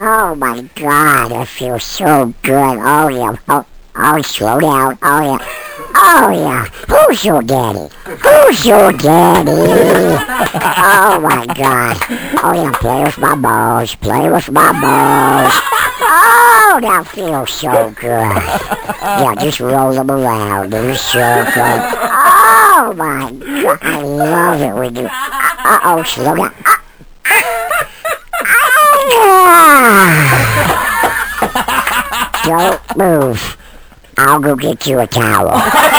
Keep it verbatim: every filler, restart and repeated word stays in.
Oh my God, that feels so good. Oh yeah. Oh, oh, slow down. Oh yeah. Oh yeah. Who's your daddy? Who's your daddy? Oh my God. Oh yeah, play with my balls. Play with my balls. Oh, that feels so good. Yeah, just roll them around in a circle. Oh my God, I love it when you. Uh oh, slow down. Don't move. I'll go get you a towel.